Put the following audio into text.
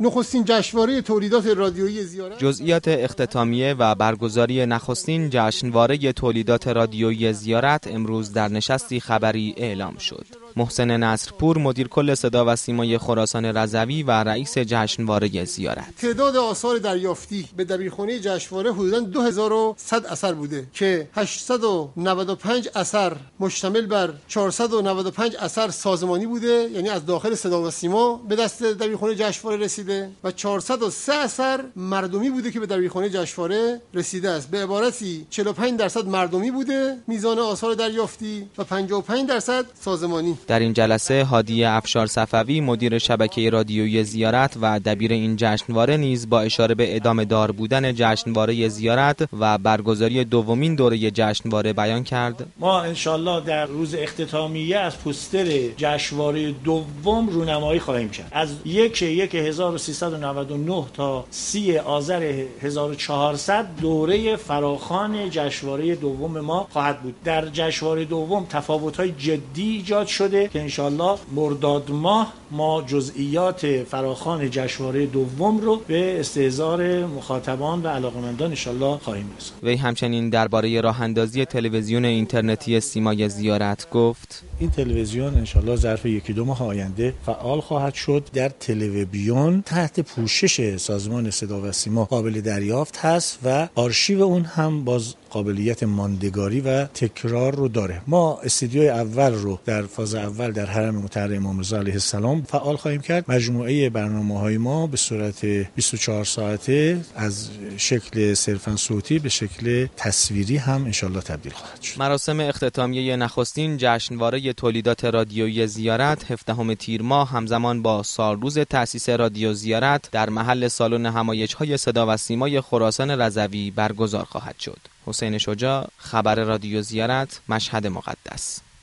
نخستین جشنواره تولیدات رادیویی زیارت. جزئیات اختتامیه و برگزاری نخستین جشنواره تولیدات رادیویی زیارت امروز در نشستی خبری اعلام شد. محسن نصرپور مدیر کل صدا و سیمای خراسان رضوی و رئیس جشنواره زیارت: تعداد آثار دریافتی به دبیرخانه جشنواره حدوداً 2100 اثر بوده که 895 اثر مشتمل بر 495 اثر سازمانی بوده، یعنی از داخل صدا و سیما به دست دبیرخانه جشنواره رسیده، و 403 اثر مردمی بوده که به دبیرخانه جشنواره رسیده است. به عبارتی 45% مردمی بوده میزان آثار دریافتی و 55% سازمانی. در این جلسه هادی افشار صفوی مدیر شبکه رادیویی زیارت و دبیر این جشنواره نیز با اشاره به ادامه دار بودن جشنواره زیارت و برگزاری دومین دوره جشنواره بیان کرد: ما انشالله در روز اختتامیه از پوستر جشنواره دوم رونمایی خواهیم کرد. از 1/1399 تا 30 آذر 1400 دوره فراخوان جشنواره دوم ما خواهد بود. در جشنواره دوم تفاوت‌های جدی ایجاد شده که انشالله مرداد ماه ما جزئیات فراخوان جشنواره دوم رو به استحضار مخاطبان و علاقه‌مندان انشالله خواهیم رساند. وی همچنین درباره راه‌اندازی تلویزیون اینترنتی سیمای زیارت گفت: این تلویزیون انشالله ظرف 1-2 ماه آینده فعال خواهد شد. در تلویزیون تحت پوشش سازمان صدا و سیما قابل دریافت هست و آرشیو اون هم باز قابلیت ماندگاری و تکرار رو داره. ما استودیوی اول رو در فاز اول در حرم مطهر امام رضا علیه السلام فعال خواهیم کرد. مجموعه برنامه‌های ما به صورت 24 ساعته از شکل صرفاً صوتی به شکل تصویری هم انشالله تبدیل خواهد شد. مراسم اختتامیه نخستین جشنواره تولیدات رادیویی زیارت 17 تیر ماه همزمان با سالروز تأسیس رادیو زیارت در محل سالن همایش‌های صدا و سیمای خراسان رضوی برگزار خواهد شد. حسین شجاع، خبر رادیو زیارت، مشهد مقدس.